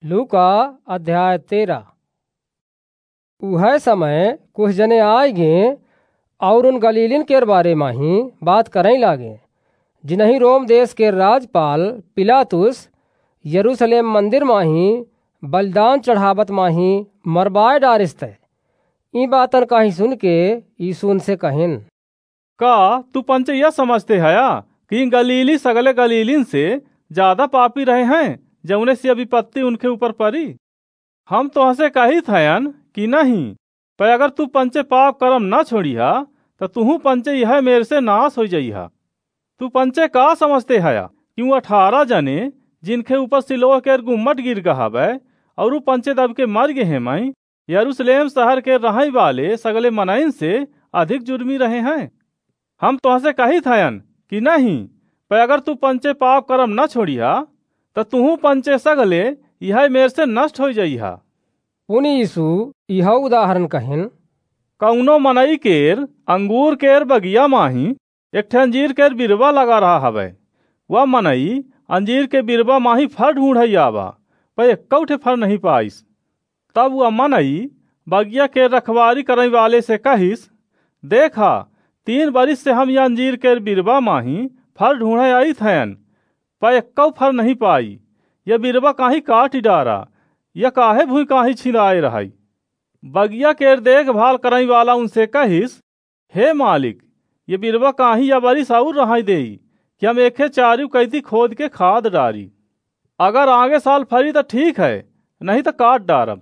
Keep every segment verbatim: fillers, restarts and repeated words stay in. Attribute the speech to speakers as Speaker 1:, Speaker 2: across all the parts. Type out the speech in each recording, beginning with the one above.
Speaker 1: लूका अध्याय तेरह। वह समय कुछ जने आए गे और उन गलीलिन के बारे में ही बात करें लागे, जिन्हीं रोम देश के राजपाल पिलातुस यरूशलेम मंदिर में ही बलिदान चढ़ावत में ही मरवाए डारिस थे। ई बातन का ही सुन के यीशु उनसे कहिन,
Speaker 2: का तू पंचे यह समझते हया कि गलीली सगले गलीलिन से ज्यादा पापी रहे हैं जौने से विपत्ति उनके ऊपर पड़ी? हम तो हंसे कही थयन कि नहीं, पर अगर तू पंचे पाप कर्म न छोड़िहा तो तू पंचे यह मेरे से नाश हो जाइहा। तू पंचे का समझते हया क्यों अठारह जने जिनके ऊपर सिलोह के गुम्मट गिर गहावे और पंचे दब के मर गए हैं मई यरूशलेम शहर के रहने वाले सगले मनइन से अधिक जुर्मी रहे हैं। हम तो हंसे कही थयन कि नहीं, पर अगर तू पंचे पाप कर्म न छोड़िहा तो तू पंचे सगले यह मेरे से नष्ट हो जाइहा।
Speaker 1: पुनि यीशु यह उदाहरण कहिन,
Speaker 2: कौनो मनई केर अंगूर केर बगिया माही एक ठे अंजीर केर बिरवा लगा रहा हवे। वह मनई अंजीर के बिरवा माही फल ढूंढई आवा, पर एक ठे फल नहीं पाइस। तब वह मनई बगिया के रखवारी करने वाले से कहिस, देखा तीन बरिस से हम यह अंजीर केर बिरवा माही फल ढूंढे आई थयन, पर एक फल नहीं पाई। यह बिरवा काहे काट डारा, यह काहे भूई काहे छिलाए रहाई। बगिया केर देखभाल करने वाला उनसे कहिस, हे मालिक, ये बिरवा काहे या बरिस और रहाई देई कि हम एके चारू कैती खोद के खाद डारी। अगर आगे साल फरी तो ठीक है, नहीं तो काट डारब।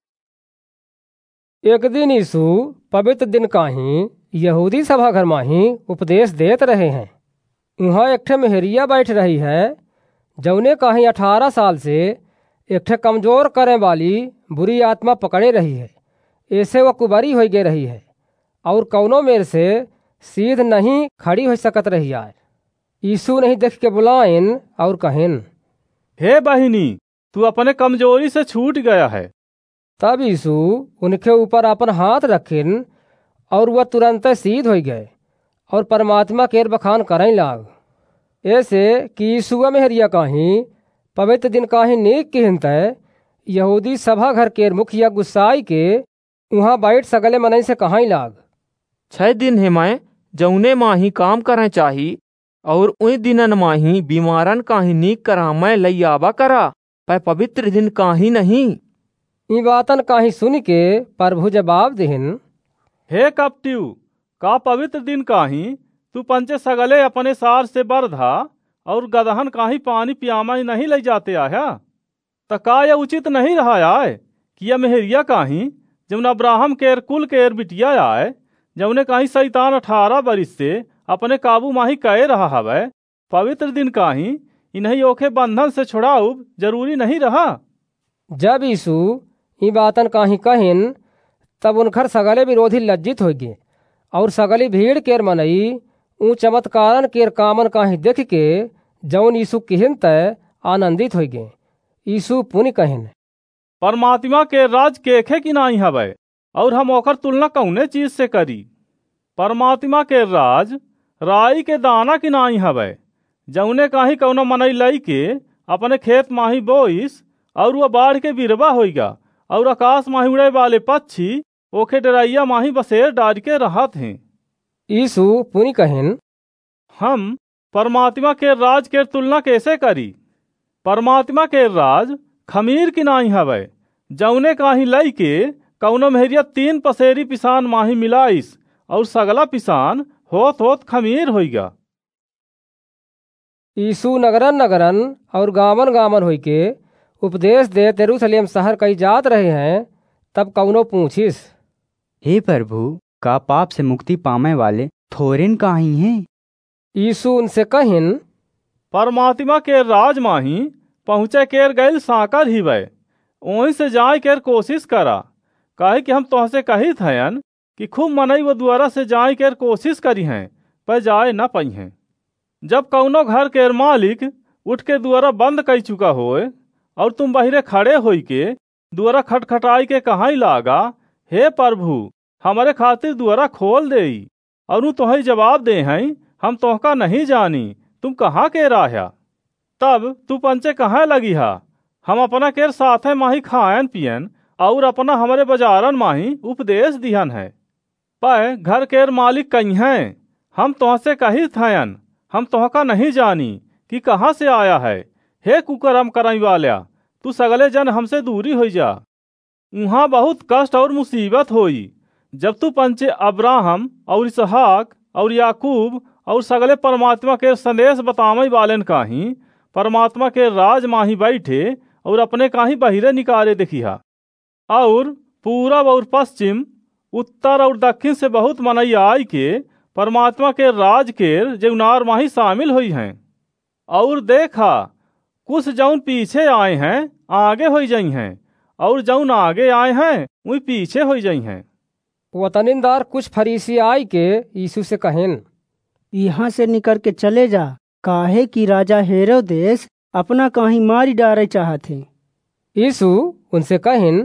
Speaker 1: एक दिन यीशु पवित्र दिन काहीं यहूदी सभा घर में ही उपदेश देत रहे हैं। वहाँ एक ठे मेहरिया बैठ रही है, जौने कहीं अठारह साल से एक ठे कमजोर करे वाली बुरी आत्मा पकड़े रही है। ऐसे वह कुबरी हो गई रही है और कौनो मेर से सीध नहीं खड़ी हो सकत रही आए। यीशु नहीं देख के बुलाइन और कहिन,
Speaker 2: हे बहिनी, तू अपने कमजोरी से छूट गया है।
Speaker 1: तब यीशु उनके ऊपर अपन हाथ रखिन और वह तुरंत सीध हो गए और परमात्मा केर बखान करें लाग। ऐसे कि यीशु मेहरिया काहीं पवित्र दिन काहीं नीक किहिन तय यहूदी सभा घर केर मुखिया गुस्साई के वहाँ बैठ सगले मनई से कहाई लाग,
Speaker 3: छह दिन है मैं जौने माही काम करें चाही और उन दिनन माही बीमारन काहीं नीक करा मैं लई आवा करा, पर पवित्र दिन काहीं नहीं।
Speaker 1: ई बातन काहीं सुन के प्रभु जवाब देहिन,
Speaker 2: हे कपटियू, का पवित्र दिन काहीं तू पंचे सगले अपने सार से बरधा और गदहन काहीं पानी पियामा नहीं ले जाते आया? तका यह उचित नहीं रहा आए कि यह मेहरिया काहीं जौन अब्राहम केर कुल केर बिटिया आए, जौने काहीं शैतान अठारह बरिस से अपने काबू माही कहे रहा हवे, पवित्र दिन काहीं इन्हीं ओखे बंधन से छुड़ाऊब जरूरी नहीं रहा।
Speaker 1: जब यीशु ई बातन काहीं कहिन तब उनखर सगले विरोधी लज्जित हो गए और सगली भीड़ केर मनई ऊ चमत्कारन केर कामन काहीं देख के जौन यीशु किहिन तय आनंदित हो गए। यीशु पुनि कहिन,
Speaker 2: परमात्मा के राज केखे की नहीं हवे और हम ओकर तुलना कौने चीज से करी। परमात्मा के राज राई के दाना की नहीं हवे, जौने काहीं कौनो मनई लई के अपने खेत माही बोइस और वह बाढ़ के बिरवा होइगा और आकाश माही उड़े वाले पक्षी ओखे डरैया माही बसेर डार के रहत हैं।
Speaker 1: यीशु पुनि कहिन,
Speaker 2: हम परमात्मा के राज के तुलना कैसे करी? परमात्मा के राज खमीर की नहीं हवे, जौने काहीं लई के कौनो मेहरिया तीन पसेरी पिसान माही मिलाइस और सगला पिसान होत होत खमीर होइगा।
Speaker 1: यीशु नगरन नगरन और गामन गामन होई के उपदेश दे यरूशलेम शहर कई जात रहे हैं। तब कौनो पूछिस,
Speaker 4: हे प्रभु, का पाप से मुक्ति पाने वाले थोरिन काहीं हैं?
Speaker 1: यीशु उनसे कहिन,
Speaker 2: परमात्मा के राज माही पहुँचे केर गैल साकर ही वे, वहीं से जाए केर कोशिश करा। काहे कि हम तोहसे कही थयन कि खूब मनई वो द्वारा से जाए केर कोशिश करी हैं, पर जाए न पई हैं। जब कौनो घर केर मालिक उठ के द्वारा बंद कई चुका होए और तुम बहिरे खड़े होई के द्वारा खटखटाई के कहाई लागा, हे प्रभु, हमारे खातिर द्वारा खोल देई, और ऊ तोहई जवाब दे हैं, हम तोहका नहीं जानी, तुम कहाँ के राह्या। तब तू पंचे कहाँ लगी हा, हम अपना केर साथे माही खायन पियन और अपना हमारे बाजारन माही उपदेश दिहन है। पै घर केर मालिक कहीं हैं, हम तुहसे कही थयन, हम तुहका नहीं जानी कि कहाँ से आया है। हे कुकर्म करई वाल्या, तू सगले जन हमसे दूरी हो जा। उहाँ बहुत कष्ट और मुसीबत होई जब तू पंचे अब्राहम और इसहाक और याकूब और सगले परमात्मा के संदेश बतावई वालन काही परमात्मा के राज माही बैठे और अपने काही बहिरे निकाले देखिहा। और पूरब और पश्चिम उत्तर और दक्षिण से बहुत मनई आई के परमात्मा के राज के जौनार माही शामिल हुई हैं। और देखा कुछ जौन पीछे आए हैं आगे हो जाई हैं, और जौन आगे आए हैं वही पीछे हो जाई हैं।
Speaker 1: वतनिंदार कुछ फरीसी आई के यीशु से कहेन,
Speaker 5: यहाँ से निकल के चले जा, काहे कि राजा हेरोदेस अपना कहीं मारी डारे चाहते।
Speaker 1: यीशु उनसे कहिन,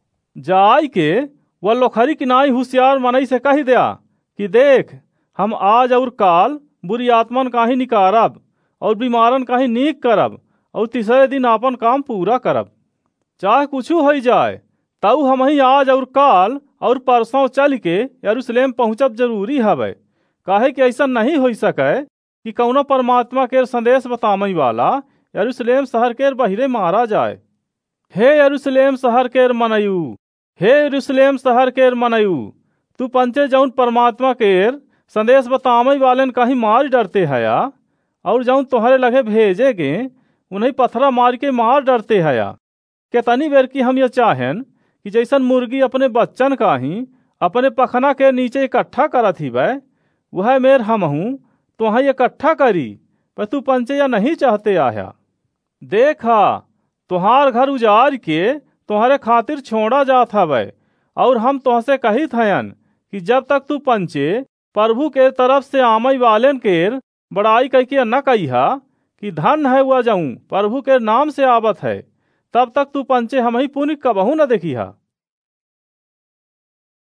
Speaker 2: जाय के वह लोखरी किनाई होशियार मनई से कही दिया कि देख, हम आज और काल बुरी आत्मन काहे निकारब और बीमारन काहे नीक करब और तीसरे दिन अपन काम पूरा करब। चाहे कुछ हो जाए तऊ हम ही आज और काल और परसों चल के यरूशलेम पहुँचब जरूरी हवे, काहे कि ऐसा नहीं हो सके कि कौनो परमात्मा के संदेश बतामई वाला यरूशलेम शहर के बहिरे मारा जाए। हे यरूशलेम शहर के मनयू, हे यरूशलेम शहर के मनयू, तू पंचे जौन परमात्मा के संदेश बतामई वालन कहीं मार डरते हया, और जौन तुम्हारे लगे भेजे गे उन्हें पथरा मार के मार डरते हया। केतनी बेर की हम ये चाहें कि जैसन मुर्गी अपने बच्चन का ही अपने पखना के नीचे इकट्ठा करत ही वह वह मेर हम हूँ तुह इकट्ठा करी, पर तू पंचे या नहीं चाहते आया। देखा तुहार घर उजाड़ के तुम्हारे खातिर छोड़ा जात हवै, और हम तुहसे कही थयन कि जब तक तू पंचे प्रभु के तरफ से आमई वालेन केर बड़ाई कह के न कहिहा कि धन है वह जाऊं प्रभु के नाम से आवत है, तब तक तू पंचे हम ही पुण्य कबहू न देखिहा।